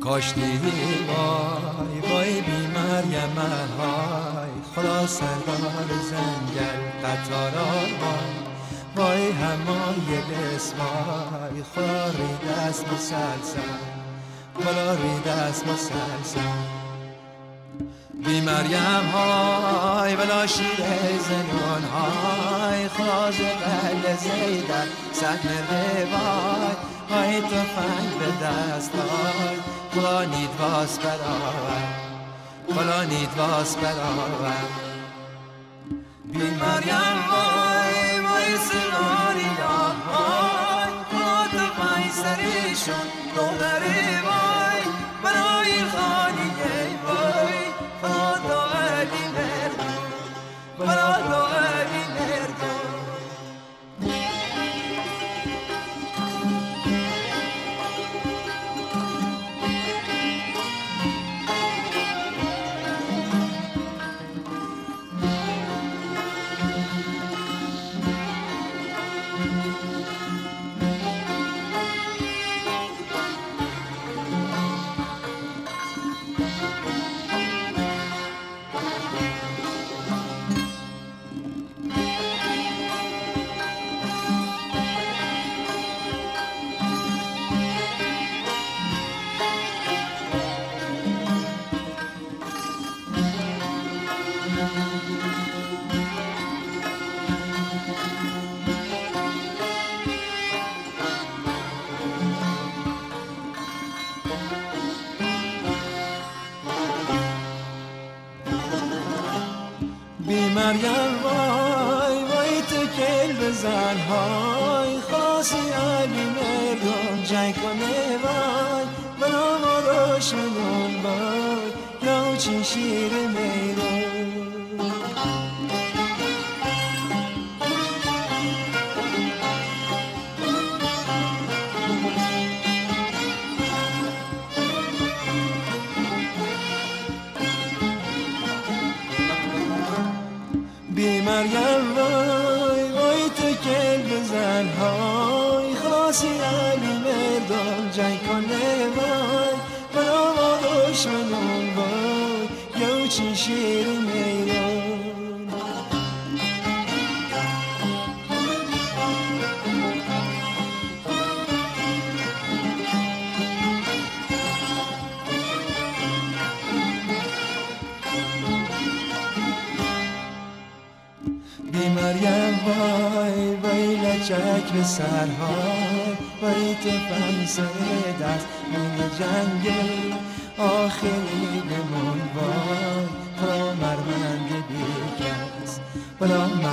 کاش دیدی وای وای بی مریم های خدا سردار زنگل قطاران وای همای بسمای خدا رید است مسلسل خدا رید است مسلسل بی مریم های بلا شیر زنون های خواز قل زیدن سحن روای های تفنگ به دست های خدا نید واس برآور خدا نید واس برآور بی مریم وای وای سناری های خدا تفنگ سریشون دولری وای برای خانیه وای خدا علی مردم خدا علی مردم بی مریم وای وای تو کل بزن های خاصی علی مردم جنگ کنه وای بنا ما دشمنون وای یا چین شیر میرون بی مریم وای وای تو کل بزن های خاصی علی مردم جنگ کنه وای بنا ما دشمنون وای یا چین شیر میرون بی مریم وای وای لچک به سرهای وای تفنگ سر دست من جنگل آخری بمون وای خدا مرمند بیکس خدا